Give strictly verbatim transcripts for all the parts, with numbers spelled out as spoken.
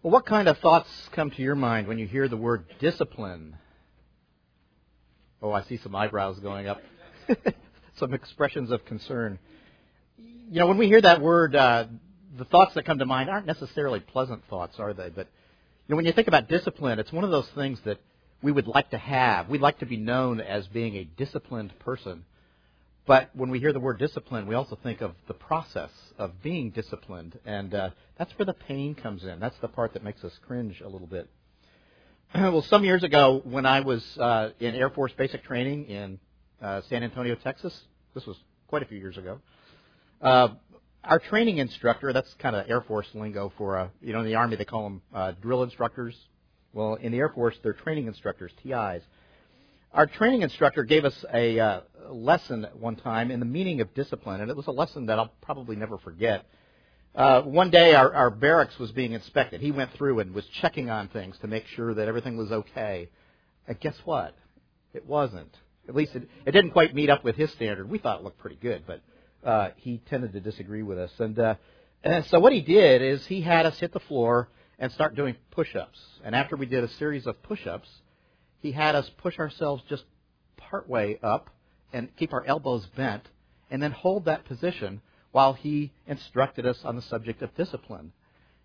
Well, what kind of thoughts come to your mind when you hear the word discipline? Oh, I see some eyebrows going up. Some expressions of concern. You know, when we hear that word, uh, the thoughts that come to mind aren't necessarily pleasant thoughts, are they? But you know, when you think about discipline, it's one of those things that we would like to have. We'd like to be known as being a disciplined person. But when we hear the word discipline, we also think of the process of being disciplined. And uh, that's where the pain comes in. That's the part that makes us cringe a little bit. Well, some years ago, when I was uh, in Air Force basic training in uh, San Antonio, Texas, this was quite a few years ago, uh, our training instructor, that's kind of Air Force lingo for, uh, you know, in the Army they call them uh, drill instructors. Well, in the Air Force, they're training instructors, T Is. Our training instructor gave us a uh, lesson at one time in the meaning of discipline, and it was a lesson that I'll probably never forget. Uh, one day, our, our barracks was being inspected. He went through and was checking on things to make sure that everything was okay. And guess what? It wasn't. At least it, it didn't quite meet up with his standard. We thought it looked pretty good, but uh, he tended to disagree with us. And, uh, and so what he did is he had us hit the floor and start doing push-ups. And after we did a series of push-ups, he had us push ourselves just partway up and keep our elbows bent and then hold that position while he instructed us on the subject of discipline.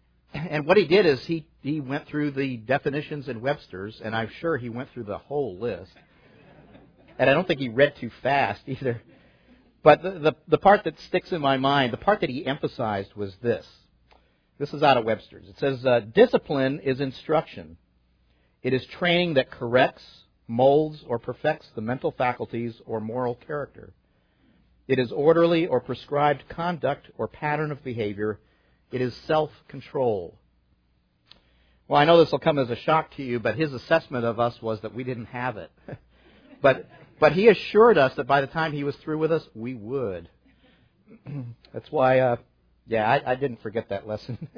And what he did is he, he went through the definitions in Webster's, and I'm sure he went through the whole list. And I don't think he read too fast either. But the, the, the part that sticks in my mind, the part that he emphasized was this. This is out of Webster's. It says, uh, discipline is instruction. It is training that corrects, molds, or perfects the mental faculties or moral character. It is orderly or prescribed conduct or pattern of behavior. It is self-control. Well, I know this will come as a shock to you, but his assessment of us was that we didn't have it. but but he assured us that by the time he was through with us, we would. That's why, uh, yeah, I, I didn't forget that lesson.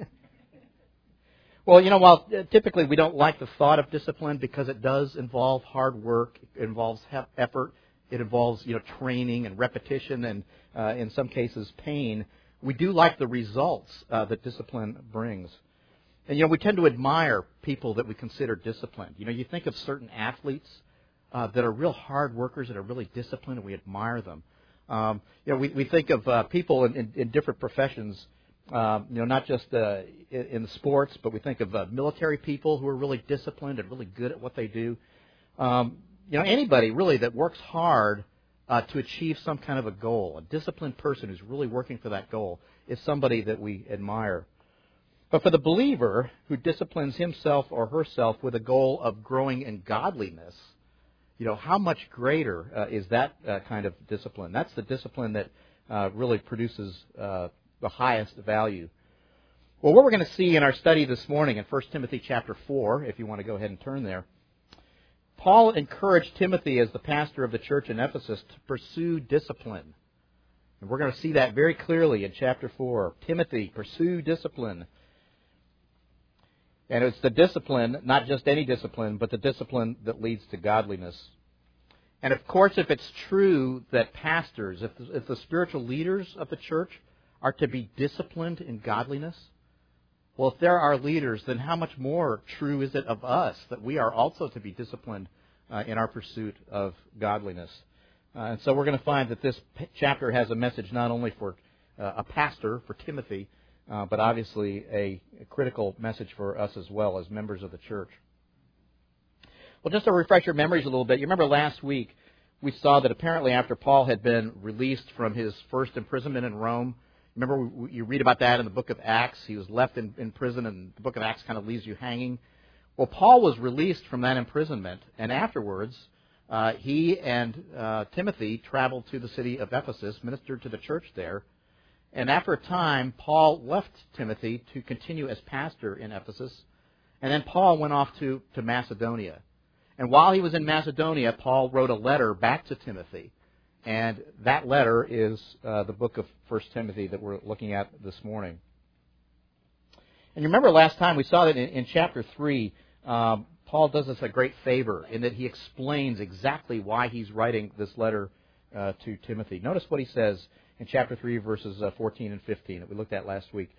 Well, you know, while typically we don't like the thought of discipline because it does involve hard work, it involves effort, it involves, you know, training and repetition and, uh, in some cases, pain, we do like the results uh, that discipline brings. And, you know, we tend to admire people that we consider disciplined. You know, you think of certain athletes uh, that are real hard workers, that are really disciplined, and we admire them. Um, you know, we, we think of uh, people in, in, in different professions, Um, you know, not just uh, in, in sports, but we think of uh, military people who are really disciplined and really good at what they do. Um, you know, anybody really that works hard uh, to achieve some kind of a goal, a disciplined person who's really working for that goal, is somebody that we admire. But for the believer who disciplines himself or herself with a goal of growing in godliness, you know, how much greater uh, is that uh, kind of discipline? That's the discipline that uh, really produces uh, the highest value. Well, what we're going to see in our study this morning in First Timothy chapter four, if you want to go ahead and turn there, Paul encouraged Timothy as the pastor of the church in Ephesus to pursue discipline. And we're going to see that very clearly in chapter four. Timothy, pursue discipline. And it's the discipline, not just any discipline, but the discipline that leads to godliness. And of course, if it's true that pastors, if the, if the spiritual leaders of the church are to be disciplined in godliness, well, if they're our leaders, then how much more true is it of us that we are also to be disciplined uh, in our pursuit of godliness? Uh, and so we're going to find that this p- chapter has a message not only for uh, a pastor, for Timothy, uh, but obviously a, a critical message for us as well as members of the church. Well, just to refresh your memories a little bit, you remember last week we saw that apparently after Paul had been released from his first imprisonment in Rome, remember, we, you read about that in the book of Acts. He was left in, in prison, and the book of Acts kind of leaves you hanging. Well, Paul was released from that imprisonment, and afterwards, uh, he and uh, Timothy traveled to the city of Ephesus, ministered to the church there, and after a time, Paul left Timothy to continue as pastor in Ephesus, and then Paul went off to, to Macedonia. And while he was in Macedonia, Paul wrote a letter back to Timothy. And that letter is uh, the book of First Timothy that we're looking at this morning. And you remember last time we saw that in, in chapter three, um, Paul does us a great favor in that he explains exactly why he's writing this letter uh, to Timothy. Notice what he says in chapter three, verses uh, fourteen and fifteen that we looked at last week.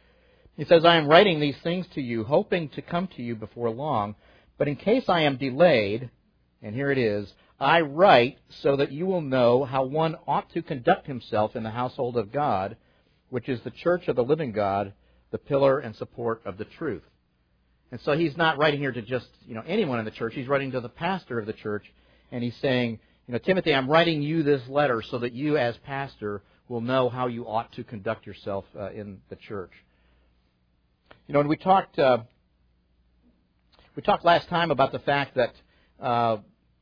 He says, I am writing these things to you, hoping to come to you before long. But in case I am delayed, and here it is, I write so that you will know how one ought to conduct himself in the household of God, which is the church of the living God, the pillar and support of the truth. And so he's not writing here to just, you know, anyone in the church. He's writing to the pastor of the church, and he's saying, you know, Timothy, I'm writing you this letter so that you as pastor will know how you ought to conduct yourself uh, in the church. You know, when we talked, uh, we talked last time about the fact that uh,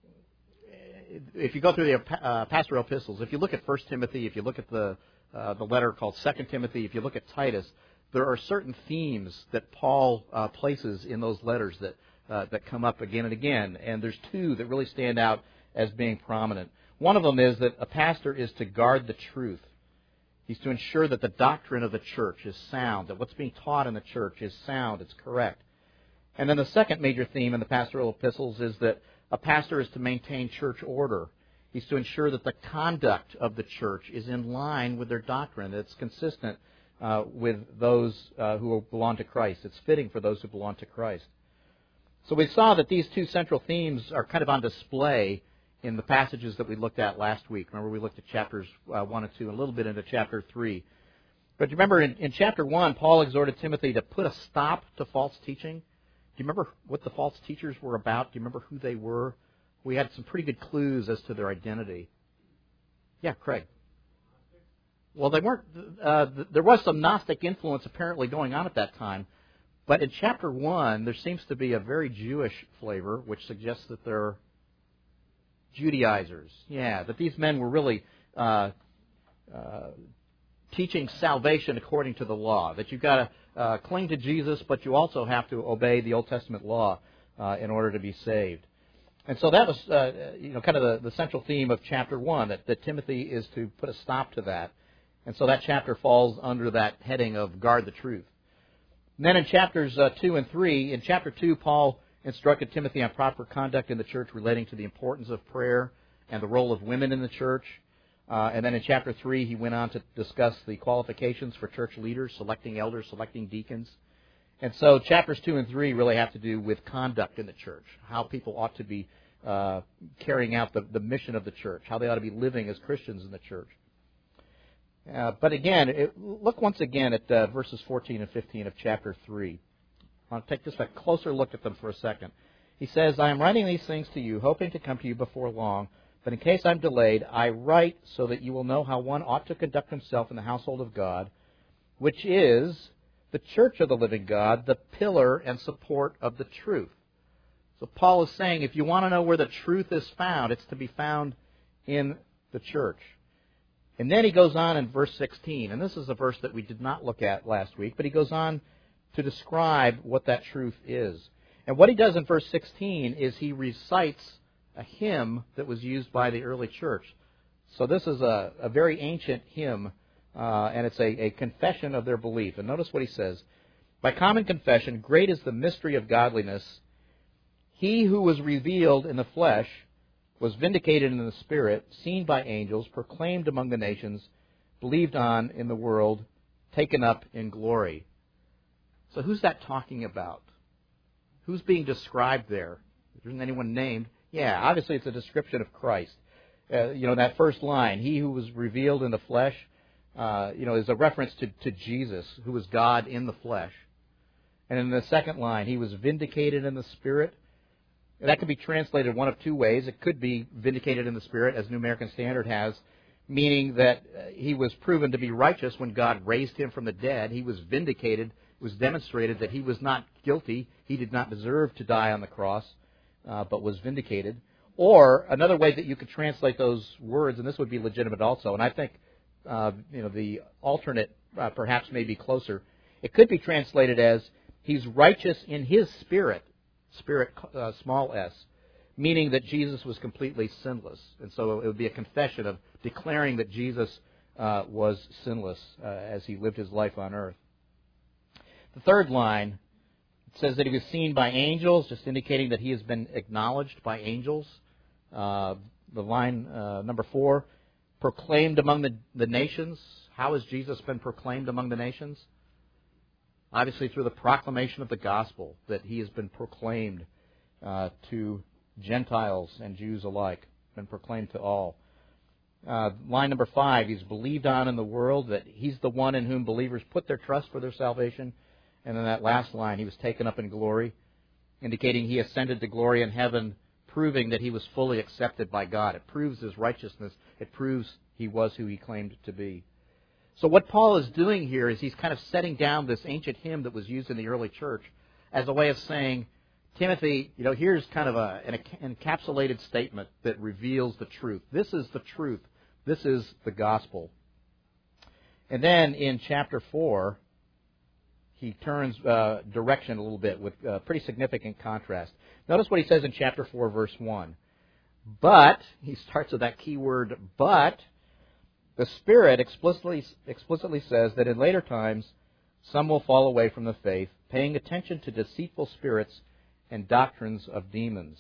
if you go through the uh, pastoral epistles, if you look at First Timothy, if you look at the uh, the letter called Second Timothy, if you look at Titus, there are certain themes that Paul uh, places in those letters that uh, that come up again and again, and there's two that really stand out as being prominent. One of them is that a pastor is to guard the truth. He's to ensure that the doctrine of the church is sound, that what's being taught in the church is sound, it's correct. And then the second major theme in the pastoral epistles is that a pastor is to maintain church order. He's to ensure that the conduct of the church is in line with their doctrine, that it's consistent uh, with those uh, who belong to Christ. It's fitting for those who belong to Christ. So we saw that these two central themes are kind of on display in the passages that we looked at last week. Remember, we looked at chapters uh, one and two, and a little bit into chapter three. But remember, in, in chapter one, Paul exhorted Timothy to put a stop to false teaching. Do you remember what the false teachers were about? Do you remember who they were? We had some pretty good clues as to their identity. Yeah, Craig. Well, they weren't. Uh, there was some Gnostic influence apparently going on at that time. But in chapter one, there seems to be a very Jewish flavor, which suggests that they're Judaizers. Yeah, that these men were really uh, uh, teaching salvation according to the law. That you've got to uh, cling to Jesus, but you also have to obey the Old Testament law uh, in order to be saved. And so that was, uh, you know, kind of the, the central theme of chapter one, that, that Timothy is to put a stop to that. And so that chapter falls under that heading of guard the truth. And then in chapters uh, two and three, in chapter two, Paul instructed Timothy on proper conduct in the church relating to the importance of prayer and the role of women in the church. Uh, and then in chapter three, he went on to discuss the qualifications for church leaders, selecting elders, selecting deacons. And so chapters two and three really have to do with conduct in the church, how people ought to be uh, carrying out the, the mission of the church, how they ought to be living as Christians in the church. Uh, but again, it, look once again at uh, verses fourteen and fifteen of chapter three. I want to take just a closer look at them for a second. He says, I am writing these things to you, hoping to come to you before long, but in case I'm delayed, I write so that you will know how one ought to conduct himself in the household of God, which is the church of the living God, the pillar and support of the truth. So Paul is saying, if you want to know where the truth is found, it's to be found in the church. And then he goes on in verse sixteen, and this is a verse that we did not look at last week, but he goes on to describe what that truth is. And what he does in verse sixteen is he recites a hymn that was used by the early church. So this is a, a very ancient hymn, uh, and it's a, a confession of their belief. And notice what he says. By common confession, great is the mystery of godliness. He who was revealed in the flesh was vindicated in the Spirit, seen by angels, proclaimed among the nations, believed on in the world, taken up in glory. So who's that talking about? Who's being described there? There isn't anyone named. Yeah, obviously it's a description of Christ. Uh, you know, that first line, he who was revealed in the flesh, uh, you know, is a reference to, to Jesus, who was God in the flesh. And in the second line, he was vindicated in the Spirit. That could be translated one of two ways. It could be vindicated in the Spirit, as New American Standard has, meaning that he was proven to be righteous when God raised him from the dead. He was vindicated. It was demonstrated that he was not guilty. He did not deserve to die on the cross, uh, but was vindicated. Or another way that you could translate those words, and this would be legitimate also, and I think uh, you know the alternate uh, perhaps may be closer. It could be translated as he's righteous in his spirit. Spirit, uh, small s, meaning that Jesus was completely sinless. And so it would be a confession of declaring that Jesus uh, was sinless uh, as he lived his life on earth. The third line says that he was seen by angels, just indicating that he has been acknowledged by angels. Uh, the line uh, number four, proclaimed among the, the nations. How has Jesus been proclaimed among the nations? obviously through the proclamation of the gospel that he has been proclaimed uh, to Gentiles and Jews alike, been proclaimed to all. Uh, line number five, he's believed on in the world, that he's the one in whom believers put their trust for their salvation. And then that last line, he was taken up in glory, indicating he ascended to glory in heaven, proving that he was fully accepted by God. It proves his righteousness. It proves he was who he claimed to be. So what Paul is doing here is he's kind of setting down this ancient hymn that was used in the early church as a way of saying, Timothy, you know, here's kind of a, an encapsulated statement that reveals the truth. This is the truth. This is the gospel. And then in chapter four, he turns uh, direction a little bit with uh, pretty significant contrast. Notice what he says in chapter four, verse one. But, he starts with that key word, but, the Spirit explicitly, explicitly says that in later times, some will fall away from the faith, paying attention to deceitful spirits and doctrines of demons.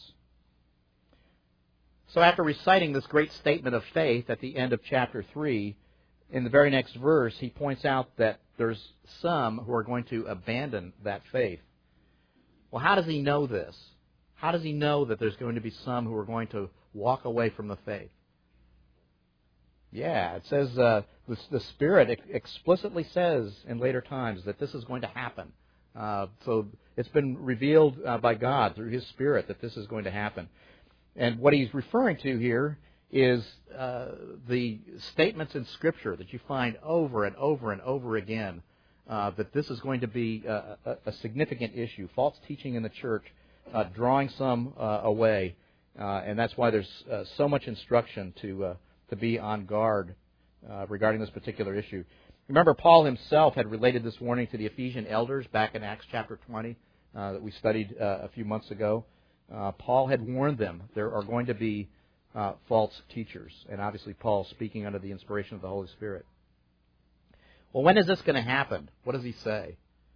So after reciting this great statement of faith at the end of chapter three, in the very next verse, he points out that there's some who are going to abandon that faith. Well, how does he know this? How does he know that there's going to be some who are going to walk away from the faith? Yeah, it says, uh, the, the Spirit explicitly says in later times that this is going to happen. Uh, so it's been revealed uh, by God through His Spirit that this is going to happen. And what he's referring to here is uh, the statements in Scripture that you find over and over and over again uh, that this is going to be a, a, a significant issue. False teaching in the church, uh, drawing some uh, away. Uh, and that's why there's uh, so much instruction to uh, to be on guard uh, regarding this particular issue. Remember, Paul himself had related this warning to the Ephesian elders back in Acts chapter twenty uh, that we studied uh, a few months ago. Uh, Paul had warned them there are going to be uh, false teachers. And obviously Paul speaking under the inspiration of the Holy Spirit. Well, when is this going to happen? What does he say?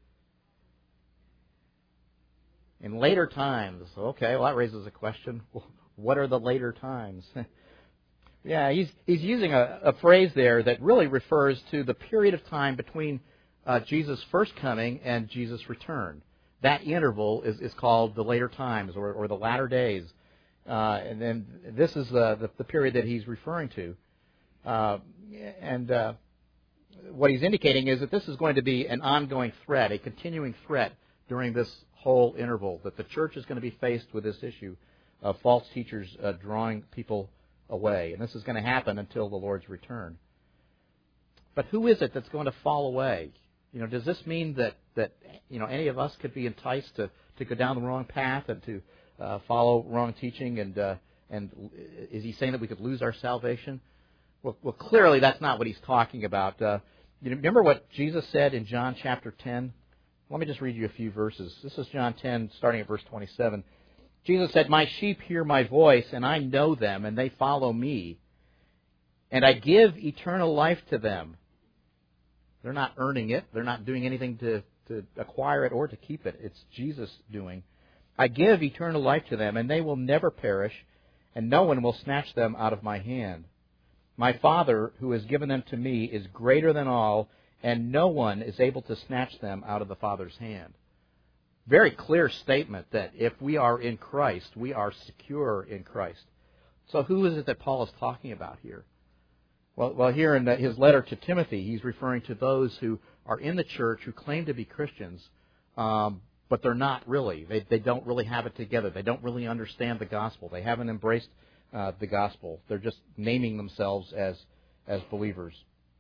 In later times. Okay, well that raises a question. What are the later times? Yeah, he's he's using a, a phrase there that really refers to the period of time between uh, Jesus' first coming and Jesus' return. That interval is, is called the later times or, or the latter days. Uh, and then this is the, the, the period that he's referring to. Uh, and uh, what he's indicating is that this is going to be an ongoing threat, a continuing threat during this whole interval, that the church is going to be faced with this issue of false teachers uh, drawing people away. And this is going to happen until the Lord's return. But who is it that's going to fall away? You know, does this mean that, that you know any of us could be enticed to, to go down the wrong path and to uh, follow wrong teaching? And uh, and is he saying that we could lose our salvation? Well, well clearly that's not what he's talking about. Uh, you remember what Jesus said in John chapter ten? Let me just read you a few verses. This is John ten, starting at verse twenty-seven. Jesus said, "My sheep hear my voice, and I know them, and they follow me. And I give eternal life to them." They're not earning it. They're not doing anything to, to acquire it or to keep it. It's Jesus doing. "I give eternal life to them, and they will never perish, and no one will snatch them out of my hand. My Father, who has given them to me, is greater than all, and no one is able to snatch them out of the Father's hand." Very clear statement that if we are in Christ, we are secure in Christ. So who is it that Paul is talking about here? Well, well, here in his letter to Timothy, he's referring to those who are in the church who claim to be Christians, um, but they're not really. They, they don't really have it together. They don't really understand the gospel. They haven't embraced uh, the gospel. They're just naming themselves as as believers.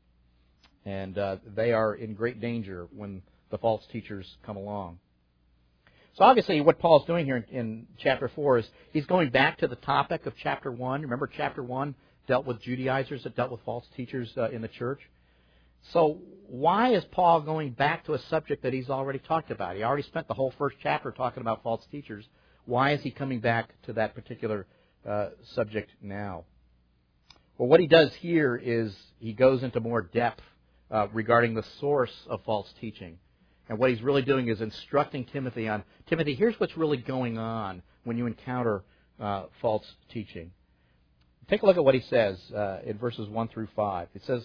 And uh, they are in great danger when the false teachers come along. So obviously what Paul's doing here in, in chapter four is he's going back to the topic of chapter one. Remember chapter one dealt with Judaizers, that dealt with false teachers uh, in the church. So why is Paul going back to a subject that he's already talked about? He already spent the whole first chapter talking about false teachers. Why is he coming back to that particular uh, subject now? Well, what he does here is he goes into more depth uh, regarding the source of false teaching. And what he's really doing is instructing Timothy on, Timothy, here's what's really going on when you encounter uh, false teaching. Take a look at what he says uh, in verses one through five. It says,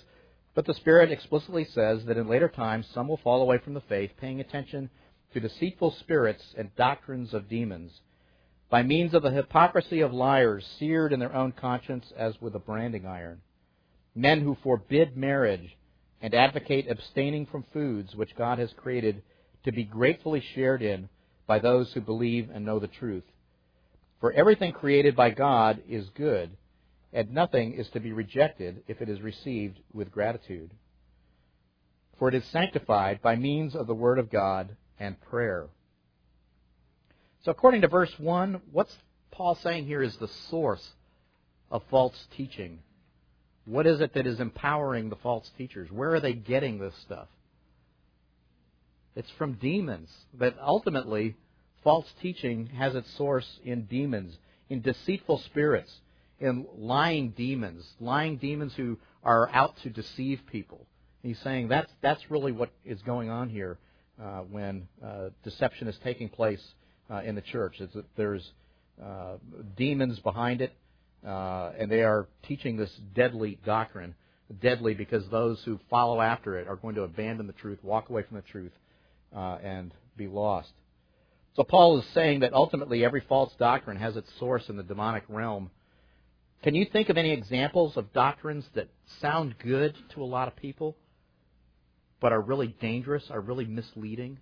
But the Spirit explicitly says that in later times some will fall away from the faith, paying attention to deceitful spirits and doctrines of demons, by means of the hypocrisy of liars, seared in their own conscience as with a branding iron. Men who forbid marriage and advocate abstaining from foods which God has created to be gratefully shared in by those who believe and know the truth. For everything created by God is good, and nothing is to be rejected if it is received with gratitude. For it is sanctified by means of the Word of God and prayer. So according to verse one, what's Paul saying here is the source of false teaching? What is it that is empowering the false teachers? Where are they getting this stuff? It's from demons. But ultimately, false teaching has its source in demons, in deceitful spirits, in lying demons, lying demons who are out to deceive people. He's saying that's that's really what is going on here uh, when uh, deception is taking place uh, in the church. It's that there's uh, demons behind it, uh, and they are teaching this deadly doctrine. Deadly because those who follow after it are going to abandon the truth, walk away from the truth, uh, and be lost. So Paul is saying that ultimately every false doctrine has its source in the demonic realm. Can you think of any examples of doctrines that sound good to a lot of people, but are really dangerous, are really misleading?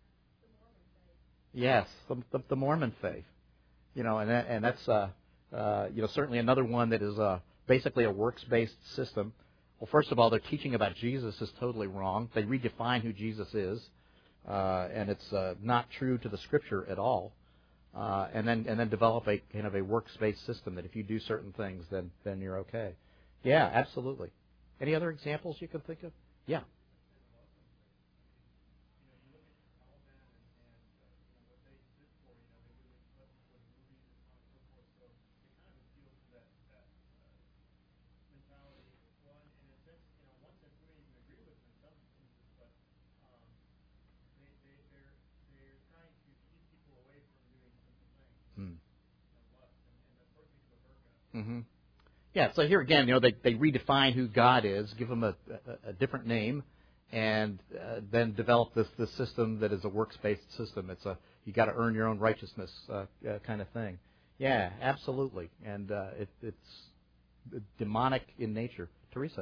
Yes, the, the, the Mormon faith. You know, and that, and that's uh, uh, you know certainly another one that is uh, basically a works-based system. Well, first of all, their teaching about Jesus is totally wrong. They redefine who Jesus is, uh, and it's uh, not true to the Scripture at all. Uh, and then and then develop a kind of a works-based system that if you do certain things, then then you're okay. Yeah, absolutely. Any other examples you can think of? Yeah. Hmm. Mm-hmm. Yeah, so here again, you know, they, they redefine who God is, give him a, a, a different name, and uh, then develop this, this system that is a works-based system. It's a you got to earn your own righteousness uh, uh, kind of thing. Yeah, absolutely, and uh, it, it's demonic in nature. Teresa.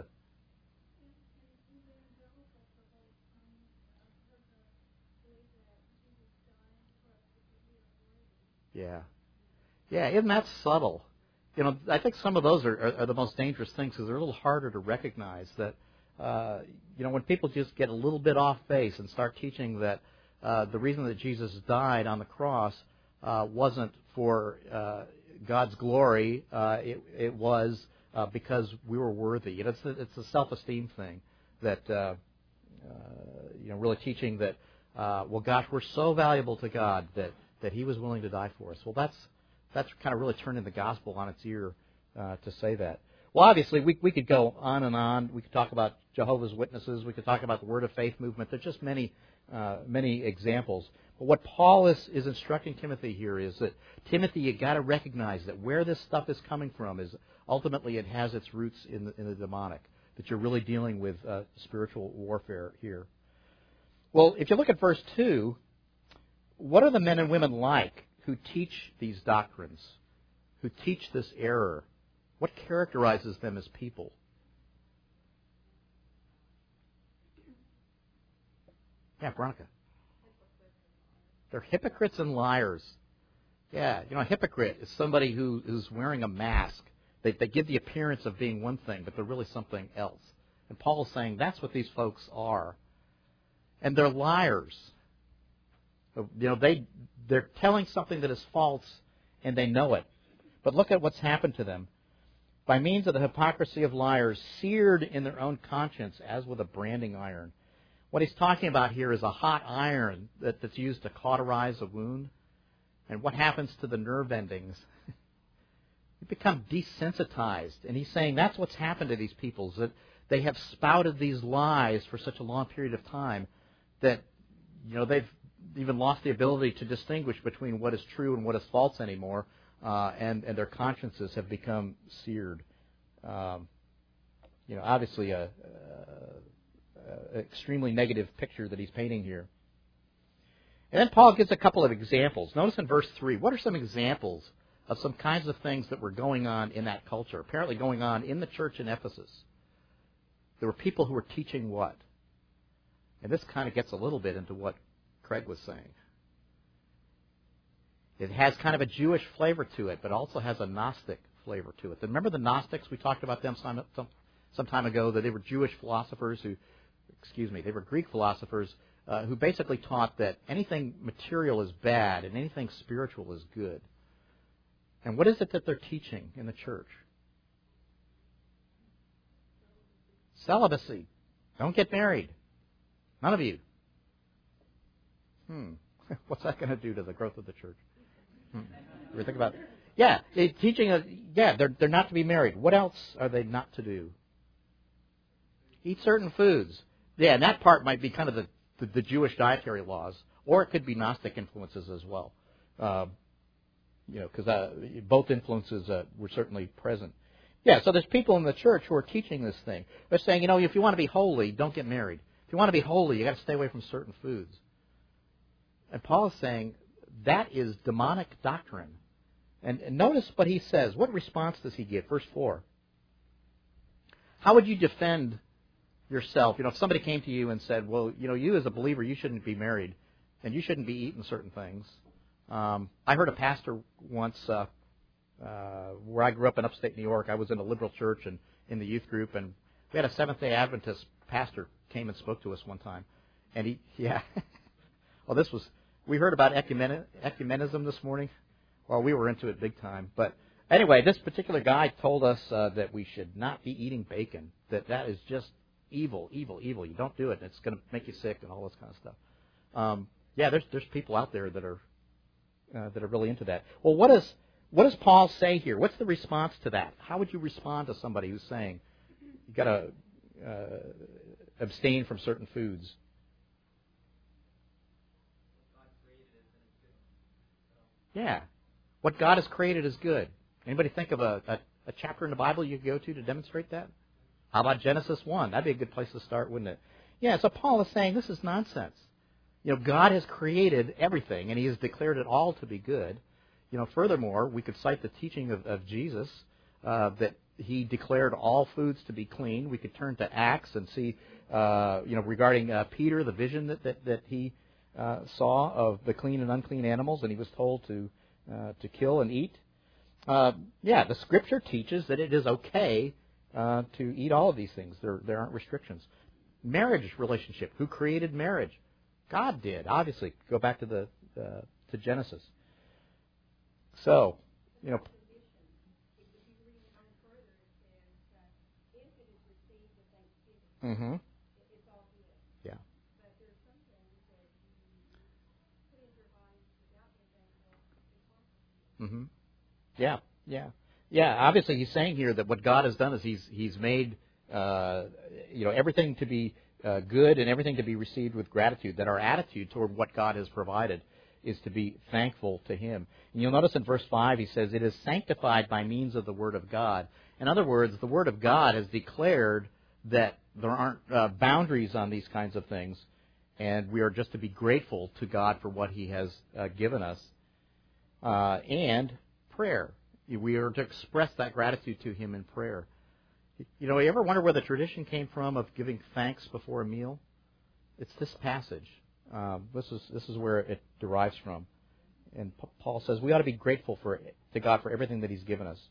Yeah, yeah, isn't that subtle? You know, I think some of those are, are, are the most dangerous things because they're a little harder to recognize. That uh, you know, when people just get a little bit off base and start teaching that uh, the reason that Jesus died on the cross uh, wasn't for uh, God's glory, uh, it, it was uh, because we were worthy. You know, it's a, it's a self-esteem thing that uh, uh, you know, really teaching that uh, well, gosh, we're so valuable to God that that He was willing to die for us. Well, that's That's kind of really turning the gospel on its ear uh, to say that. Well, obviously, we we could go on and on. We could talk about Jehovah's Witnesses. We could talk about the Word of Faith movement. There's just many uh, many examples. But what Paul is, is instructing Timothy here is that, Timothy, you got to recognize that where this stuff is coming from is ultimately it has its roots in the, in the demonic, that you're really dealing with uh, spiritual warfare here. Well, if you look at verse two, what are the men and women like who teach these doctrines, who teach this error? What characterizes them as people? Yeah, Veronica. They're hypocrites and liars. Yeah, you know, a hypocrite is somebody who is wearing a mask. They, they give the appearance of being one thing, but they're really something else. And Paul is saying that's what these folks are. And they're liars. You know, they, they're telling something that is false, and they know it. But look at what's happened to them. By means of the hypocrisy of liars, seared in their own conscience as with a branding iron. What he's talking about here is a hot iron that, that's used to cauterize a wound. And what happens to the nerve endings? You become desensitized. And he's saying that's what's happened to these people, is that they have spouted these lies for such a long period of time that, you know, they've even lost the ability to distinguish between what is true and what is false anymore, uh, and, and their consciences have become seared. Um, you know, obviously a, a, a extremely negative picture that he's painting here. And then Paul gives a couple of examples. Notice in verse three, what are some examples of some kinds of things that were going on in that culture, apparently going on in the church in Ephesus? There were people who were teaching what? And this kind of gets a little bit into what Craig was saying. It has kind of a Jewish flavor to it, but also has a Gnostic flavor to it. And remember the Gnostics? We talked about them some, some, some time ago, that they were Jewish philosophers who, excuse me, they were Greek philosophers uh, who basically taught that anything material is bad and anything spiritual is good. And what is it that they're teaching in the church? Celibacy. Don't get married. None of you. Hmm. What's that going to do to the growth of the church? Hmm. You ever think about it? Yeah, they teaching. A, yeah, they're they're not to be married. What else are they not to do? Eat certain foods. Yeah, and that part might be kind of the the, the Jewish dietary laws, or it could be Gnostic influences as well. Uh, you know, because uh, both influences uh, were certainly present. Yeah, so there's people in the church who are teaching this thing. They're saying, you know, if you want to be holy, don't get married. If you want to be holy, you got to stay away from certain foods. And Paul is saying that is demonic doctrine. And, and notice what he says. What response does he give? Verse four. How would you defend yourself? You know, if somebody came to you and said, well, you know, you as a believer, you shouldn't be married, and you shouldn't be eating certain things. Um, I heard a pastor once, uh, uh, where I grew up in upstate New York. I was in a liberal church and in the youth group, and we had a Seventh-day Adventist pastor came and spoke to us one time. And he, yeah, well, this was, we heard about ecumen- ecumenism this morning. Well, we were into it big time. But anyway, this particular guy told us uh, that we should not be eating bacon, that that is just evil, evil, evil. You don't do it, and it's going to make you sick and all this kind of stuff. Um, yeah, there's there's people out there that are uh, that are really into that. Well, what does what does Paul say here? What's the response to that? How would you respond to somebody who's saying you got to uh, abstain from certain foods? Yeah. What God has created is good. Anybody think of a, a, a chapter in the Bible you could go to to demonstrate that? How about Genesis one? That'd be a good place to start, wouldn't it? Yeah, so Paul is saying this is nonsense. You know, God has created everything, and He has declared it all to be good. You know, furthermore, we could cite the teaching of, of Jesus, uh, that He declared all foods to be clean. We could turn to Acts and see, uh, you know, regarding uh, Peter, the vision that, that, that he uh, saw of the clean and unclean animals, and he was told to Uh, to kill and eat. Uh, yeah, the Scripture teaches that it is okay uh, to eat all of these things. There, there aren't restrictions. Marriage relationship. Who created marriage? God did. Obviously, go back to the uh, to Genesis. So, you know. Mm-hmm. Yeah. Mm-hmm. Yeah, yeah, yeah. Obviously, he's saying here that what God has done is He's He's made uh, you know everything to be uh, good and everything to be received with gratitude. That our attitude toward what God has provided is to be thankful to Him. And you'll notice in verse five he says, "It is sanctified by means of the Word of God." In other words, the Word of God has declared that there aren't uh, boundaries on these kinds of things, and we are just to be grateful to God for what He has uh, given us. Uh, and prayer. We are to express that gratitude to Him in prayer. You know, you ever wonder where the tradition came from of giving thanks before a meal? It's this passage. Um, this is this is where it derives from. And P- Paul says we ought to be grateful for to God for everything that He's given us.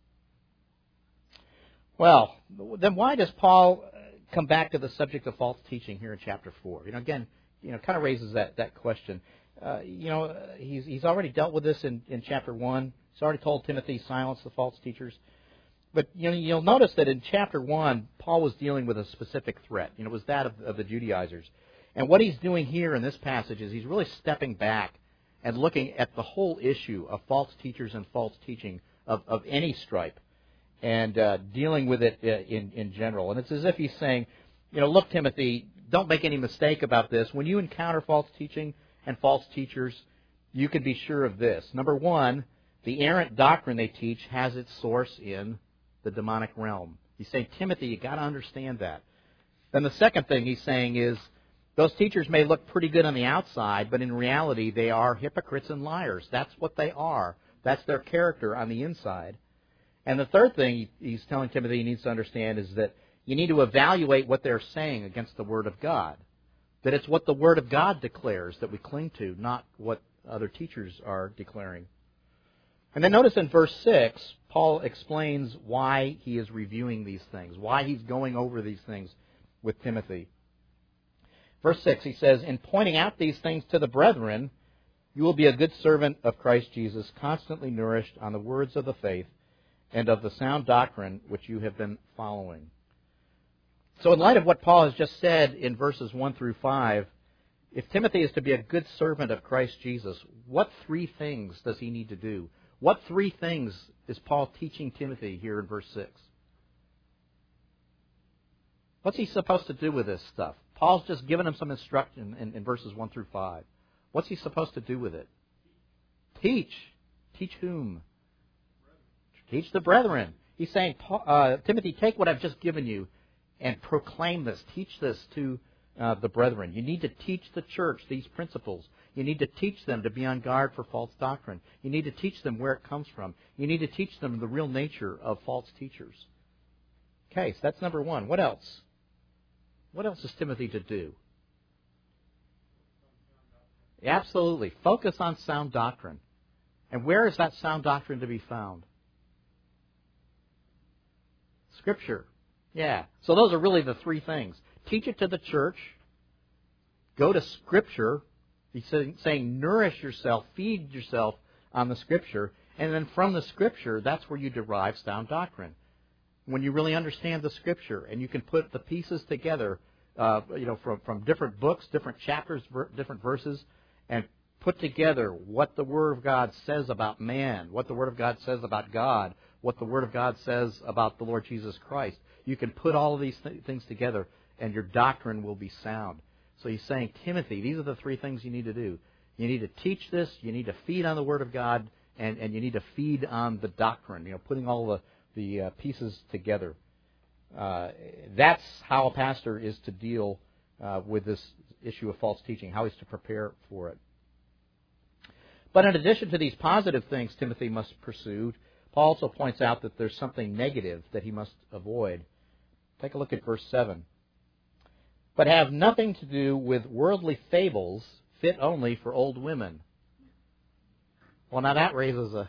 Well, then why does Paul come back to the subject of false teaching here in chapter four? You know, again, you know, kind of raises that that question. Uh, you know, he's he's already dealt with this in, in chapter one. He's already told Timothy, silence the false teachers. But you know, you'll notice that in chapter one, Paul was dealing with a specific threat. You know, it was that of, of the Judaizers. And what he's doing here in this passage is he's really stepping back and looking at the whole issue of false teachers and false teaching of, of any stripe and uh, dealing with it in, in general. And it's as if he's saying, you know, look, Timothy, don't make any mistake about this. When you encounter false teaching and false teachers, you can be sure of this. Number one, the errant doctrine they teach has its source in the demonic realm. He's saying, Timothy, you got to understand that. Then the second thing he's saying is, those teachers may look pretty good on the outside, but in reality they are hypocrites and liars. That's what they are. That's their character on the inside. And the third thing he's telling Timothy he needs to understand is that you need to evaluate what they're saying against the Word of God. That it's what the Word of God declares that we cling to, not what other teachers are declaring. And then notice in verse six, Paul explains why he is reviewing these things, why he's going over these things with Timothy. Verse six, he says, in pointing out these things to the brethren, you will be a good servant of Christ Jesus, constantly nourished on the words of the faith and of the sound doctrine which you have been following. So in light of what Paul has just said in verses one through five, if Timothy is to be a good servant of Christ Jesus, what three things does he need to do? What three things is Paul teaching Timothy here in verse six? What's he supposed to do with this stuff? Paul's just given him some instruction in, in verses one through five. What's he supposed to do with it? Teach. Teach whom? Teach the brethren. He's saying, uh, Timothy, take what I've just given you and proclaim this. Teach this to uh, the brethren. You need to teach the church these principles. You need to teach them to be on guard for false doctrine. You need to teach them where it comes from. You need to teach them the real nature of false teachers. Okay, so that's number one. What else? What else is Timothy to do? Absolutely. Focus on sound doctrine. And where is that sound doctrine to be found? Scripture. Yeah. So those are really the three things. Teach it to the church. Go to Scripture. He's saying nourish yourself, feed yourself on the Scripture. And then from the Scripture, that's where you derive sound doctrine. When you really understand the Scripture and you can put the pieces together, uh, you know, from, from different books, different chapters, ver- different verses, and put together what the Word of God says about man, what the Word of God says about God, what the Word of God says about the Lord Jesus Christ. You can put all of these th- things together and your doctrine will be sound. So he's saying, Timothy, these are the three things you need to do. You need to teach this, you need to feed on the Word of God, and, and you need to feed on the doctrine, you know, putting all the, the uh, pieces together. Uh, that's how a pastor is to deal uh, with this issue of false teaching, how he's to prepare for it. But in addition to these positive things Timothy must pursue, Paul also points out that there's something negative that he must avoid. Take a look at verse seven. But have nothing to do with worldly fables fit only for old women. Well, now that raises a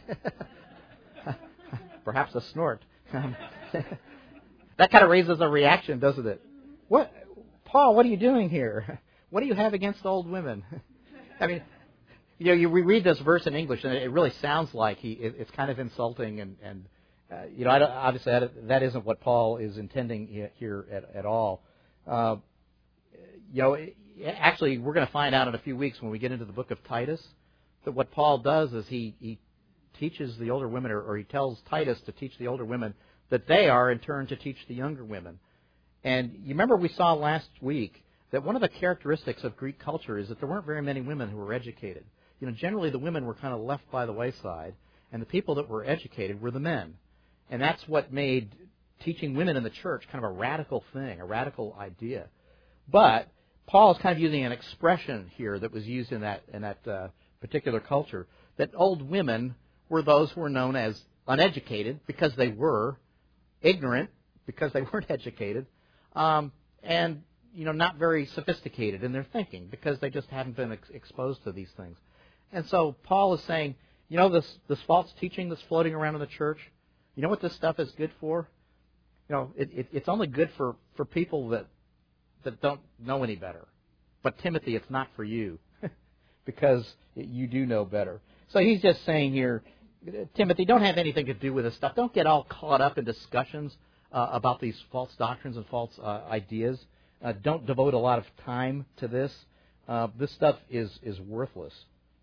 perhaps a snort. That kind of raises a reaction, doesn't it? What, Paul? What are you doing here? What do you have against old women? I mean, you know, you read this verse in English, and it really sounds like he it's kind of insulting, and and uh, you know, I don't, obviously that, that isn't what Paul is intending here at, at all. Uh, you know, actually, we're going to find out in a few weeks when we get into the book of Titus that what Paul does is he, he teaches the older women, or, or he tells Titus to teach the older women that they are in turn to teach the younger women. And you remember we saw last week that one of the characteristics of Greek culture is that there weren't very many women who were educated. You know, generally the women were kind of left by the wayside, and the people that were educated were the men. And that's what made teaching women in the church kind of a radical thing, a radical idea. But Paul is kind of using an expression here that was used in that in that uh, particular culture, that old women were those who were known as uneducated because they were, ignorant because they weren't educated, um, and you know, not very sophisticated in their thinking because they just hadn't been ex- exposed to these things. And so Paul is saying, you know, this this false teaching that's floating around in the church, you know what this stuff is good for? You know, it, it, it's only good for, for people that that don't know any better. But Timothy, it's not for you because you do know better. So he's just saying here, Timothy, don't have anything to do with this stuff. Don't get all caught up in discussions uh, about these false doctrines and false uh, ideas. Uh, don't devote a lot of time to this. Uh, this stuff is, is worthless.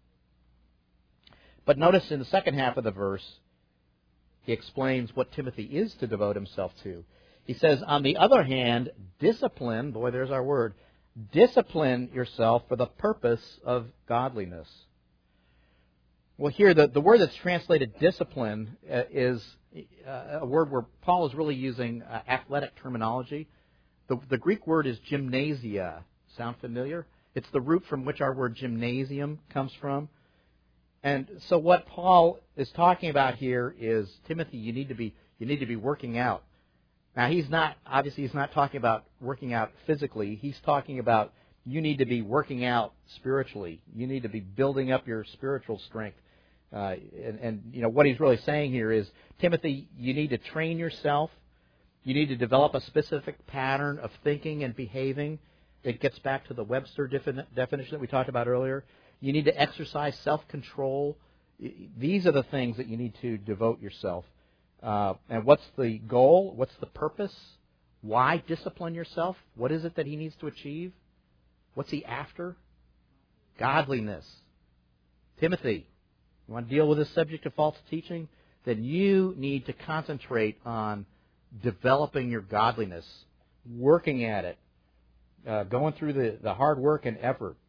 But notice in the second half of the verse, he explains what Timothy is to devote himself to. He says, on the other hand, discipline, boy, there's our word, discipline yourself for the purpose of godliness. Well, here, the, the word that's translated discipline uh, is uh, a word where Paul is really using uh, athletic terminology. The, the Greek word is gymnasia. Sound familiar? It's the root from which our word gymnasium comes from. And so what Paul is talking about here is, Timothy, you need to be you need to be working out. Now, he's not, obviously he's not talking about working out physically. He's talking about you need to be working out spiritually. You need to be building up your spiritual strength. Uh, and, and, you know, what he's really saying here is, Timothy, you need to train yourself. You need to develop a specific pattern of thinking and behaving. It gets back to the Webster defin- definition that we talked about earlier. You need to exercise self-control. These are the things that you need to devote yourself. Uh, and what's the goal? What's the purpose? Why discipline yourself? What is it that he needs to achieve? What's he after? Godliness. Timothy, you want to deal with this subject of false teaching? Then you need to concentrate on developing your godliness, working at it, uh, going through the, the hard work and effort.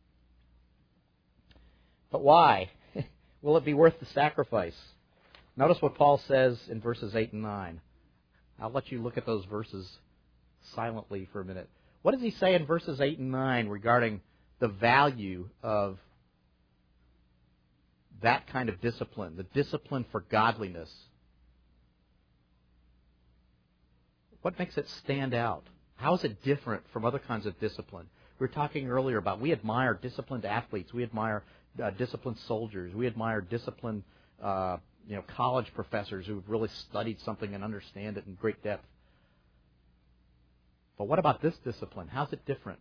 But why? Will it be worth the sacrifice? Notice what Paul says in verses eight and nine. I'll let you look at those verses silently for a minute. What does he say in verses eight and nine regarding the value of that kind of discipline, the discipline for godliness? What makes it stand out? How is it different from other kinds of discipline? We were talking earlier about we admire disciplined athletes. We admire uh, disciplined soldiers. We admire disciplined uh, you know, college professors who've really studied something and understand it in great depth. But what about this discipline? How's it different?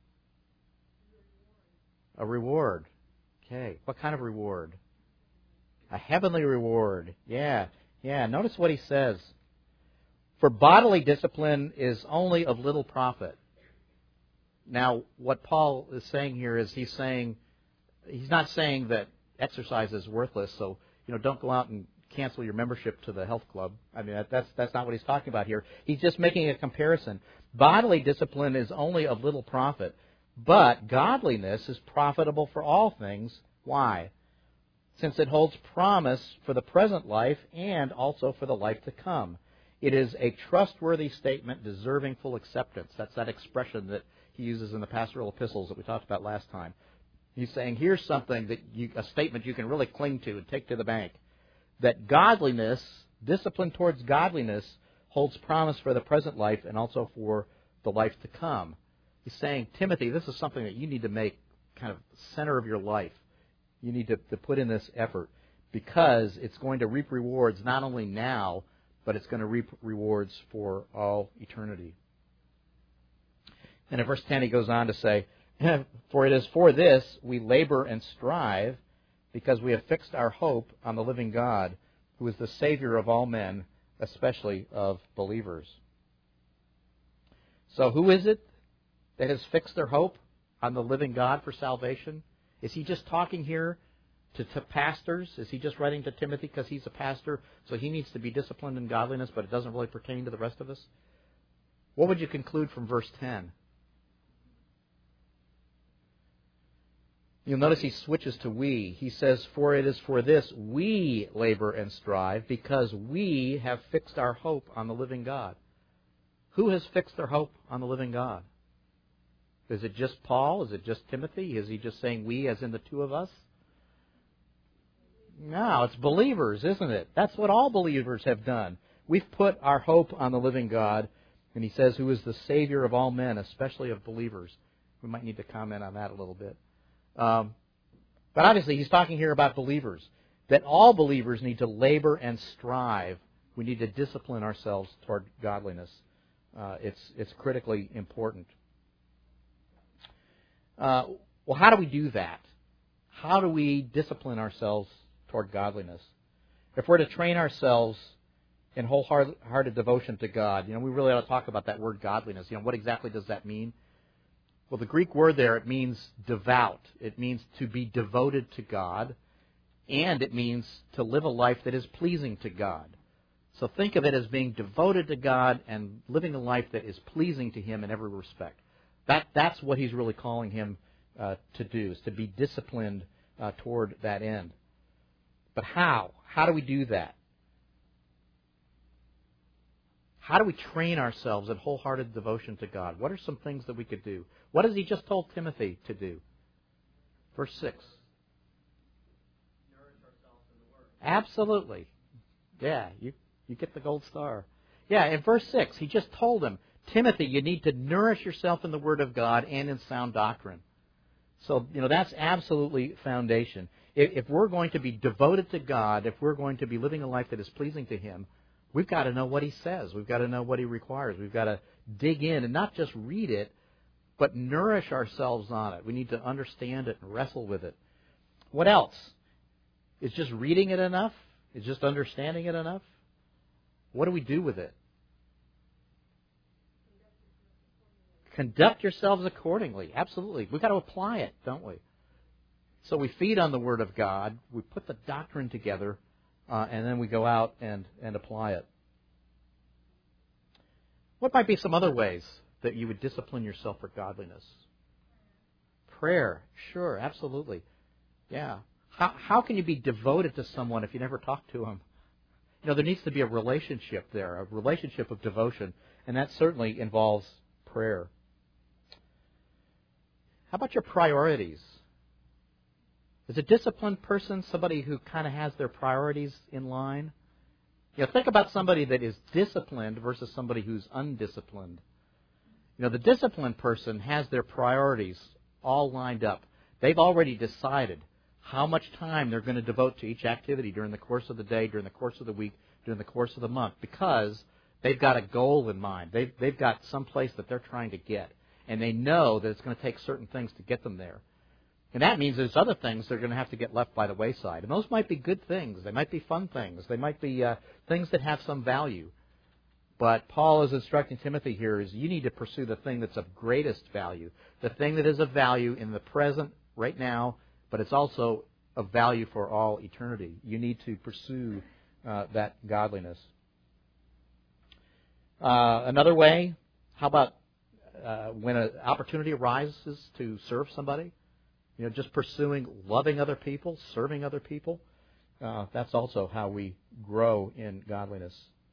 A reward. Okay. What kind of reward? A heavenly reward. Yeah. Yeah. Notice what he says. For bodily discipline is only of little profit. Now, what Paul is saying here is he's saying, he's not saying that exercise is worthless, so, you know, don't go out and cancel your membership to the health club. I mean, that, that's that's not what he's talking about here. He's just making a comparison. Bodily discipline is only of little profit, but godliness is profitable for all things. Why? Since it holds promise for the present life and also for the life to come. It is a trustworthy statement deserving full acceptance. That's that expression that he uses in the pastoral epistles that we talked about last time. He's saying, here's something that you, a statement you can really cling to and take to the bank. That godliness, discipline towards godliness, holds promise for the present life and also for the life to come. He's saying, Timothy, this is something that you need to make kind of center of your life. You need to, to put in this effort because it's going to reap rewards not only now, but it's going to reap rewards for all eternity. And in verse ten he goes on to say, for it is for this we labor and strive, because we have fixed our hope on the living God, who is the Savior of all men, especially of believers. So who is it that has fixed their hope on the living God for salvation? Is he just talking here to, to pastors? Is he just writing to Timothy because he's a pastor, so he needs to be disciplined in godliness, but it doesn't really pertain to the rest of us? What would you conclude from verse ten? You'll notice he switches to we. He says, for it is for this we labor and strive, because we have fixed our hope on the living God. Who has fixed their hope on the living God? Is it just Paul? Is it just Timothy? Is he just saying we as in the two of us? No, it's believers, isn't it? That's what all believers have done. We've put our hope on the living God, and he says, who is the Savior of all men, especially of believers. We might need to comment on that a little bit. Um, but obviously, he's talking here about believers, that all believers need to labor and strive. We need to discipline ourselves toward godliness. Uh, it's it's critically important. Uh, well, how do we do that? How do we discipline ourselves toward godliness? If we're to train ourselves in wholehearted devotion to God, you know, we really ought to talk about that word godliness. You know, what exactly does that mean? Well, the Greek word there, it means devout. It means to be devoted to God, and it means to live a life that is pleasing to God. So think of it as being devoted to God and living a life that is pleasing to Him in every respect. That That's what he's really calling him uh, to do, is to be disciplined uh, toward that end. But how? How do we do that? How do we train ourselves in wholehearted devotion to God? What are some things that we could do? What has he just told Timothy to do? Verse six. Nourish ourselves in the Word. Absolutely. Yeah, you, you get the gold star. Yeah, in verse six, he just told him, Timothy, you need to nourish yourself in the Word of God and in sound doctrine. So, you know, that's absolutely foundation. If, if we're going to be devoted to God, if we're going to be living a life that is pleasing to Him, we've got to know what He says. We've got to know what He requires. We've got to dig in and not just read it, but nourish ourselves on it. We need to understand it and wrestle with it. What else? Is just reading it enough? Is just understanding it enough? What do we do with it? Conduct yourselves accordingly. Absolutely. We've got to apply it, don't we? So we feed on the Word of God, we put the doctrine together, uh, and then we go out and, and apply it. What might be some other ways that you would discipline yourself for godliness? Prayer. Sure, absolutely. Yeah. How, how can you be devoted to someone if you never talk to them? You know, there needs to be a relationship there, a relationship of devotion, and that certainly involves prayer. How about your priorities? Is a disciplined person somebody who kind of has their priorities in line? You know, think about somebody that is disciplined versus somebody who's undisciplined. You know, the disciplined person has their priorities all lined up. They've already decided how much time they're going to devote to each activity during the course of the day, during the course of the week, during the course of the month, because they've got a goal in mind. They've, they've got some place that they're trying to get, and they know that it's going to take certain things to get them there. And that means there's other things that are going to have to get left by the wayside. And those might be good things. They might be fun things. They might be uh, things that have some value. But Paul is instructing Timothy here is you need to pursue the thing that's of greatest value, the thing that is of value in the present, right now, but it's also of value for all eternity. You need to pursue uh, that godliness. Uh, another way, how about uh, when an opportunity arises to serve somebody? You know, just pursuing loving other people, serving other people. Uh, that's also how we grow in godliness.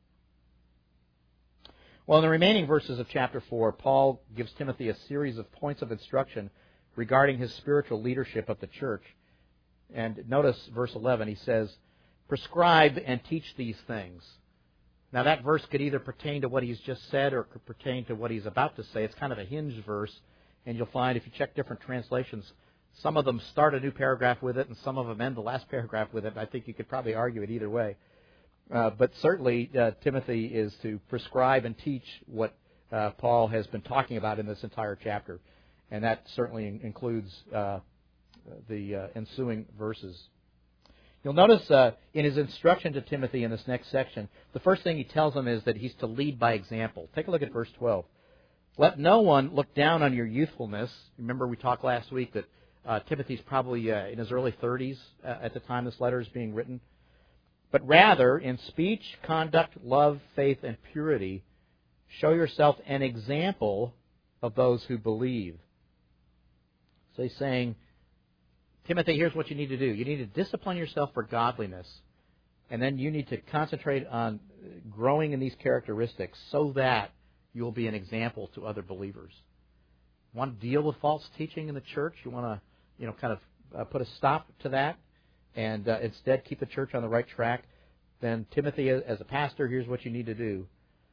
Well, in the remaining verses of chapter four, Paul gives Timothy a series of points of instruction regarding his spiritual leadership of the church. And notice verse eleven, he says, prescribe and teach these things. Now that verse could either pertain to what he's just said or it could pertain to what he's about to say. It's kind of a hinge verse, and you'll find if you check different translations, some of them start a new paragraph with it, and some of them end the last paragraph with it. I think you could probably argue it either way. Uh, but certainly, uh, Timothy is to prescribe and teach what uh, Paul has been talking about in this entire chapter. And that certainly in- includes uh, the uh, ensuing verses. You'll notice uh, in his instruction to Timothy in this next section, the first thing he tells him is that he's to lead by example. Take a look at verse twelve. Let no one look down on your youthfulness. Remember we talked last week that Uh, Timothy's probably uh, in his early thirties uh, at the time this letter is being written. But rather, in speech, conduct, love, faith, and purity, show yourself an example of those who believe. So he's saying, Timothy, here's what you need to do. You need to discipline yourself for godliness, and then you need to concentrate on growing in these characteristics so that you'll be an example to other believers. You want to deal with false teaching in the church? You want to you know, kind of uh, put a stop to that and uh, instead keep the church on the right track, then Timothy, as a pastor, here's what you need to do.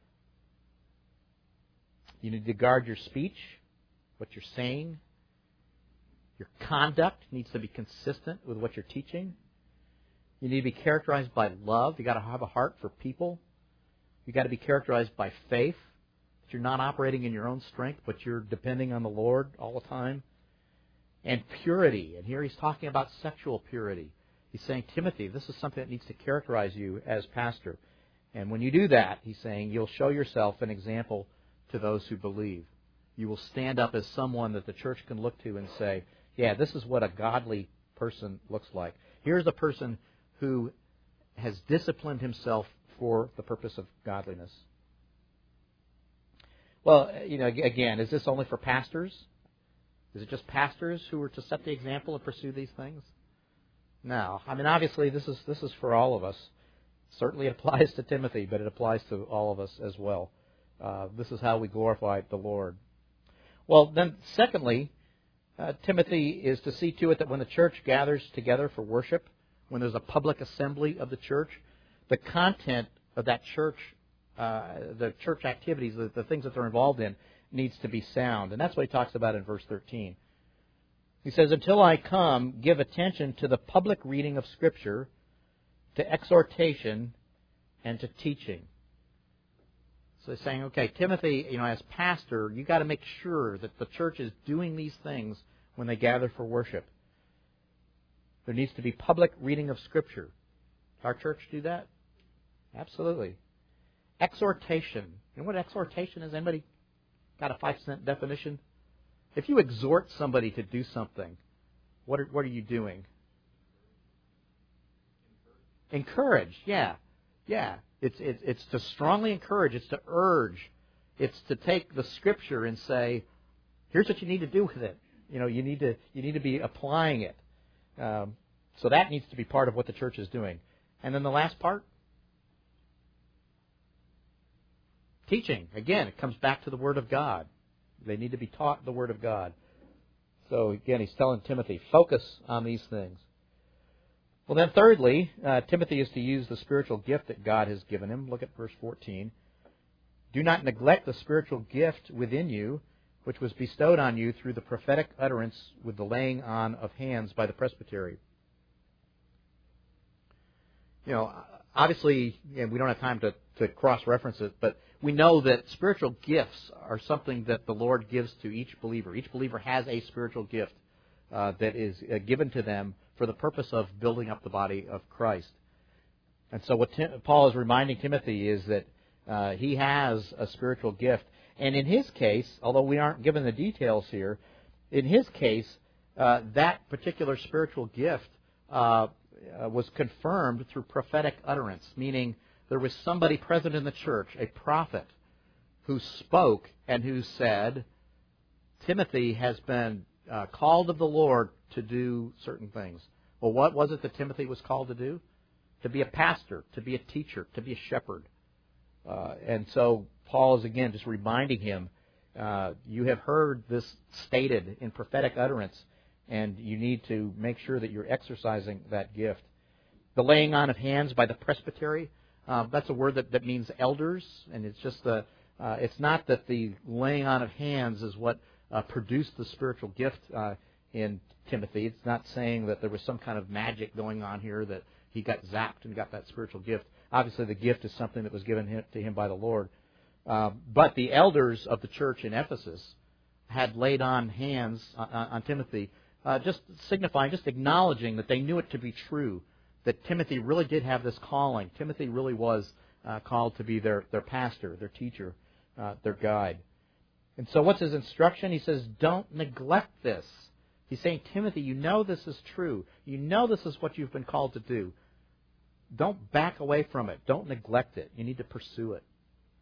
You need to guard your speech, what you're saying. Your conduct needs to be consistent with what you're teaching. You need to be characterized by love. You've got to have a heart for people. You've got to be characterized by faith. That you're not operating in your own strength, but you're depending on the Lord all the time. And purity. And here he's talking about sexual purity. He's saying, Timothy, this is something that needs to characterize you as pastor. And when you do that, he's saying, you'll show yourself an example to those who believe. You will stand up as someone that the church can look to and say, yeah, this is what a godly person looks like. Here's a person who has disciplined himself for the purpose of godliness. Well, you know, again, is this only for pastors? Is it just pastors who are to set the example and pursue these things? Now, I mean, obviously, this is this is for all of us. Certainly it applies to Timothy, but it applies to all of us as well. Uh, this is how we glorify the Lord. Well, then, secondly, uh, Timothy is to see to it that when the church gathers together for worship, when there's a public assembly of the church, the content of that church, uh, the church activities, the, the things that they're involved in, needs to be sound. And that's what he talks about in verse thirteen. He says, "Until I come, give attention to the public reading of Scripture, to exhortation, and to teaching." So he's saying, okay, Timothy, you know, as pastor, you got to make sure that the church is doing these things when they gather for worship. There needs to be public reading of Scripture. Does our church do that? Absolutely. Exhortation. You know what exhortation is? Anybody got a five-cent definition? If you exhort somebody to do something, what are, what are you doing? Encourage. Yeah. Yeah. It's, it's, it's to strongly encourage. It's to urge. It's to take the Scripture and say, here's what you need to do with it. You know, you need to, you need to be applying it. Um, so that needs to be part of what the church is doing. And then the last part, teaching. Again, it comes back to the Word of God. They need to be taught the Word of God. So again, he's telling Timothy, focus on these things. Well, then thirdly, uh, Timothy is to use the spiritual gift that God has given him. Look at verse fourteen. "Do not neglect the spiritual gift within you, which was bestowed on you through the prophetic utterance with the laying on of hands by the presbytery." You know, obviously, and we don't have time to, to cross-reference it, but we know that spiritual gifts are something that the Lord gives to each believer. Each believer has a spiritual gift uh, that is uh, given to them for the purpose of building up the body of Christ. And so what Tim, Paul is reminding Timothy is that uh, he has a spiritual gift. And in his case, although we aren't given the details here, in his case, uh, that particular spiritual gift uh, uh, was confirmed through prophetic utterance, meaning there was somebody present in the church, a prophet, who spoke and who said, Timothy has been uh, called of the Lord to do certain things. Well, what was it that Timothy was called to do? To be a pastor, to be a teacher, to be a shepherd. Uh, and so Paul is again just reminding him, uh, you have heard this stated in prophetic utterance, and you need to make sure that you're exercising that gift. The laying on of hands by the presbytery, uh, that's a word that, that means elders, and it's just the, uh, it's not that the laying on of hands is what uh, produced the spiritual gift uh, in Timothy. It's not saying that there was some kind of magic going on here that he got zapped and got that spiritual gift. Obviously, the gift is something that was given him, to him by the Lord. Uh, but the elders of the church in Ephesus had laid on hands on, on Timothy, uh, just signifying, just acknowledging that they knew it to be true, that Timothy really did have this calling. Timothy really was uh, called to be their, their pastor, their teacher, uh, their guide. And so what's his instruction? He says, don't neglect this. He's saying, Timothy, you know this is true. You know this is what you've been called to do. Don't back away from it. Don't neglect it. You need to pursue it.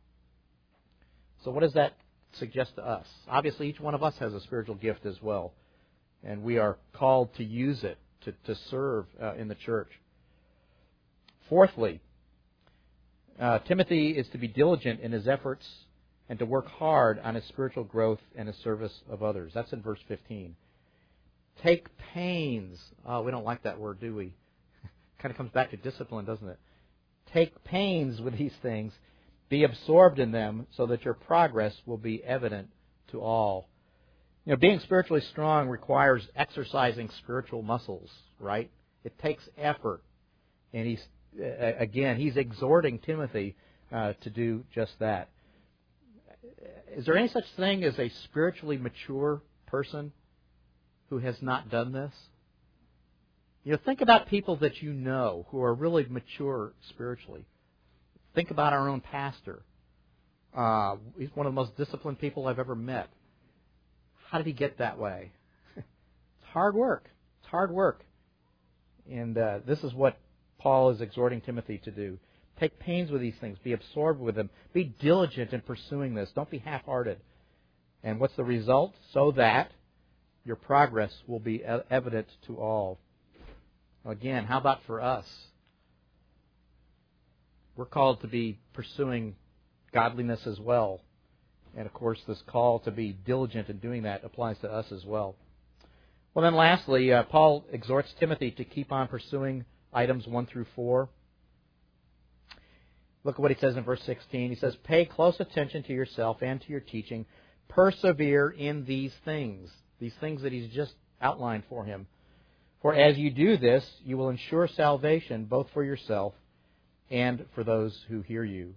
So what does that suggest to us? Obviously, each one of us has a spiritual gift as well. And we are called to use it to, to serve uh, in the church. Fourthly, uh, Timothy is to be diligent in his efforts and to work hard on his spiritual growth and his service of others. That's in verse fifteen. Take pains. Oh, we don't like that word, do we? Kind of comes back to discipline, doesn't it? Take pains with these things. Be absorbed in them so that your progress will be evident to all. You know, being spiritually strong requires exercising spiritual muscles, right? It takes effort. And he's, uh, again, he's exhorting Timothy uh, to do just that. Is there any such thing as a spiritually mature person who has not done this? You know, think about people that you know who are really mature spiritually. Think about our own pastor. Uh, he's one of the most disciplined people I've ever met. How did he get that way? It's hard work. It's hard work. And uh, this is what Paul is exhorting Timothy to do. Take pains with these things. Be absorbed with them. Be diligent in pursuing this. Don't be half-hearted. And what's the result? So that your progress will be evident to all. Again, how about for us? We're called to be pursuing godliness as well. And of course, this call to be diligent in doing that applies to us as well. Well, then lastly, uh, Paul exhorts Timothy to keep on pursuing items one through four. Look at what he says in verse sixteen. He says, "Pay close attention to yourself and to your teaching. Persevere in these things." These things that he's just outlined for him. "For as you do this, you will ensure salvation both for yourself and for those who hear you."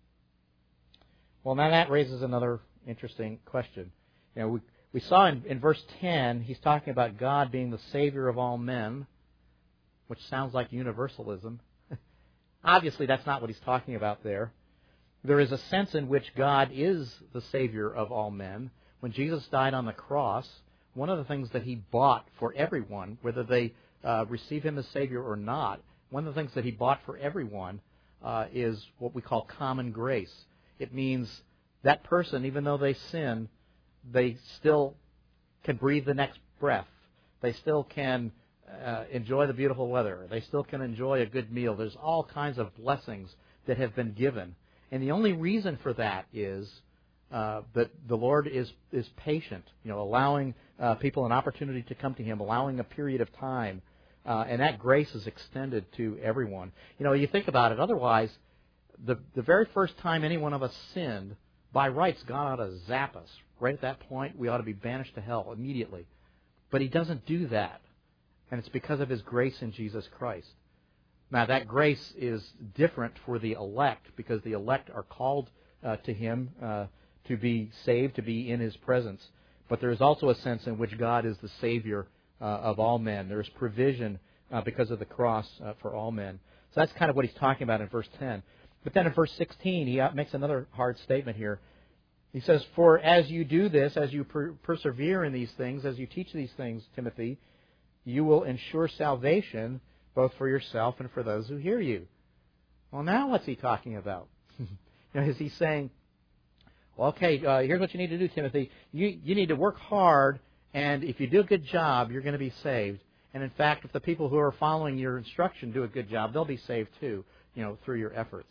Well, now that raises another interesting question. You know, we, we saw in, in verse ten, he's talking about God being the Savior of all men, which sounds like universalism. Obviously, that's not what he's talking about there. There is a sense in which God is the Savior of all men. When Jesus died on the cross, one of the things that he bought for everyone, whether they uh, receive him as Savior or not, one of the things that he bought for everyone uh, is what we call common grace. It means that person, even though they sin, they still can breathe the next breath. They still can uh, enjoy the beautiful weather. They still can enjoy a good meal. There's all kinds of blessings that have been given. And the only reason for that is uh, that the Lord is, is patient, you know, allowing uh, people an opportunity to come to him, allowing a period of time. Uh, and that grace is extended to everyone. You know, you think about it, otherwise, the, the very first time any one of us sinned, by rights, God ought to zap us. Right at that point, we ought to be banished to hell immediately. But he doesn't do that. And it's because of his grace in Jesus Christ. Now, that grace is different for the elect, because the elect are called uh, to him uh, to be saved, to be in his presence. But there is also a sense in which God is the Savior uh, of all men. There is provision uh, because of the cross uh, for all men. So that's kind of what he's talking about in verse ten. But then in verse sixteen, he makes another hard statement here. He says, "For as you do this, as you per- persevere in these things, as you teach these things, Timothy, you will ensure salvation both for yourself and for those who hear you." Well, now what's he talking about? You know, is he saying, well, okay, uh, here's what you need to do, Timothy. You, you need to work hard, and if you do a good job, you're going to be saved. And in fact, if the people who are following your instruction do a good job, they'll be saved too, you know, through your efforts.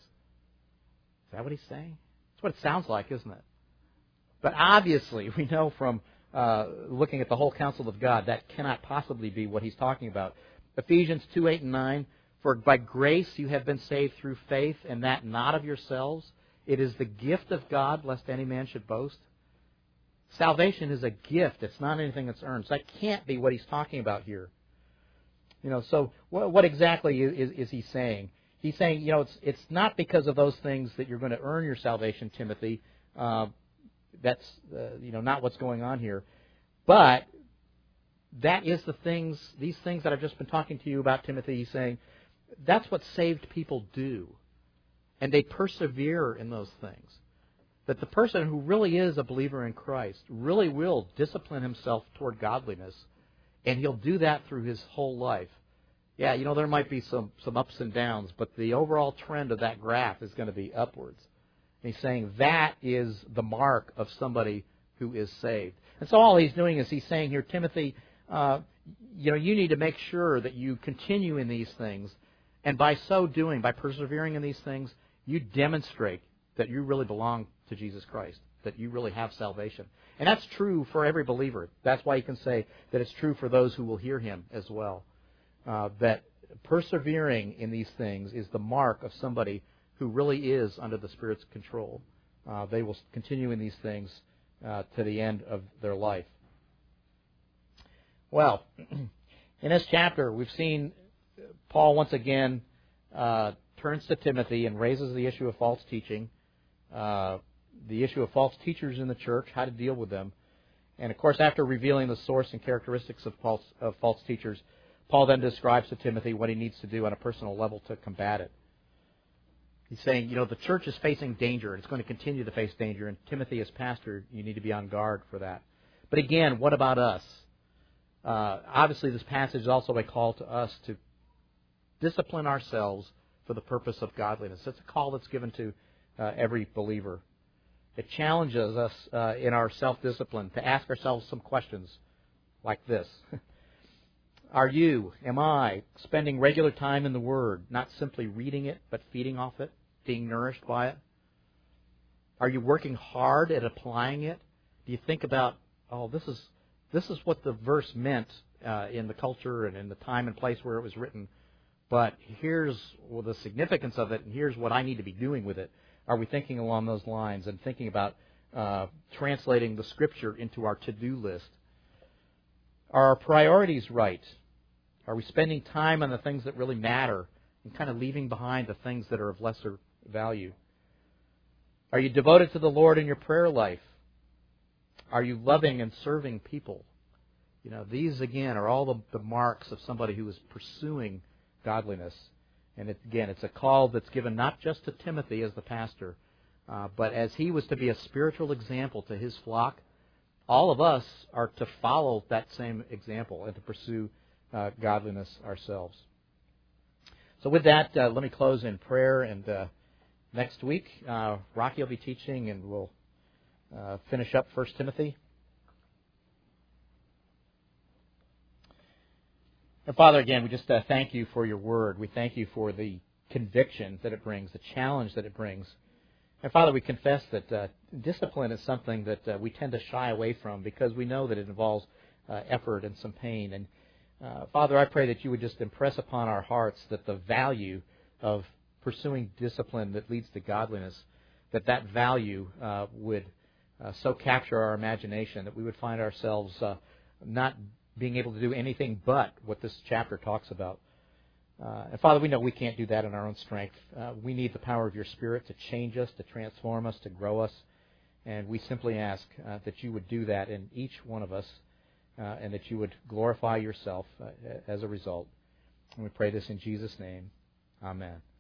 Is that what he's saying? That's what it sounds like, isn't it? But obviously, we know from uh, looking at the whole counsel of God, that cannot possibly be what he's talking about. Ephesians two, eight, and nine, "For by grace you have been saved through faith, and that not of yourselves. It is the gift of God, lest any man should boast." Salvation is a gift. It's not anything that's earned. So that can't be what he's talking about here. You know, so what, what exactly is, is he saying? He's saying, you know, it's it's not because of those things that you're going to earn your salvation, Timothy. Uh, that's, uh, you know, not what's going on here. But that is the things, these things that I've just been talking to you about, Timothy, he's saying, that's what saved people do. And they persevere in those things. That the person who really is a believer in Christ really will discipline himself toward godliness, and he'll do that through his whole life. Yeah, you know, there might be some, some ups and downs, but the overall trend of that graph is going to be upwards. And he's saying that is the mark of somebody who is saved. And so all he's doing is he's saying here, Timothy, uh, you know, you need to make sure that you continue in these things. And by so doing, by persevering in these things, you demonstrate that you really belong to Jesus Christ, that you really have salvation. And that's true for every believer. That's why you can say that it's true for those who will hear him as well. Uh, that persevering in these things is the mark of somebody who really is under the Spirit's control. Uh, they will continue in these things uh, to the end of their life. Well, in this chapter, we've seen Paul once again uh, turns to Timothy and raises the issue of false teaching, uh, the issue of false teachers in the church, how to deal with them. And, of course, after revealing the source and characteristics of false, of false teachers, Paul then describes to Timothy what he needs to do on a personal level to combat it. He's saying, you know, the church is facing danger, and it's going to continue to face danger, and Timothy, as pastor, you need to be on guard for that. But again, what about us? Uh, obviously, this passage is also a call to us to discipline ourselves for the purpose of godliness. It's a call that's given to uh, every believer. It challenges us uh, in our self-discipline to ask ourselves some questions like this. Are you, am I, spending regular time in the Word, not simply reading it, but feeding off it, being nourished by it? Are you working hard at applying it? Do you think about, oh, this is this is what the verse meant uh, in the culture and in the time and place where it was written, but here's well, the significance of it, and here's what I need to be doing with it. Are we thinking along those lines and thinking about uh, translating the Scripture into our to-do list? Are our priorities right? Are we spending time on the things that really matter and kind of leaving behind the things that are of lesser value? Are you devoted to the Lord in your prayer life? Are you loving and serving people? You know, these, again, are all the, the marks of somebody who is pursuing godliness. And it, again, it's a call that's given not just to Timothy as the pastor, uh, but as he was to be a spiritual example to his flock, all of us are to follow that same example and to pursue uh, godliness ourselves. So with that, uh, let me close in prayer. And uh, next week, uh, Rocky will be teaching, and we'll uh, finish up First Timothy. And Father, again, we just uh, thank you for your word. We thank you for the conviction that it brings, the challenge that it brings. And Father, we confess that uh, discipline is something that uh, we tend to shy away from because we know that it involves uh, effort and some pain. And uh, Father, I pray that you would just impress upon our hearts that the value of pursuing discipline that leads to godliness, that that value uh, would uh, so capture our imagination that we would find ourselves uh, not being able to do anything but what this chapter talks about. Uh, and Father, we know we can't do that in our own strength. Uh, we need the power of your Spirit to change us, to transform us, to grow us. And we simply ask uh, that you would do that in each one of us uh, and that you would glorify yourself uh, as a result. And we pray this in Jesus' name. Amen.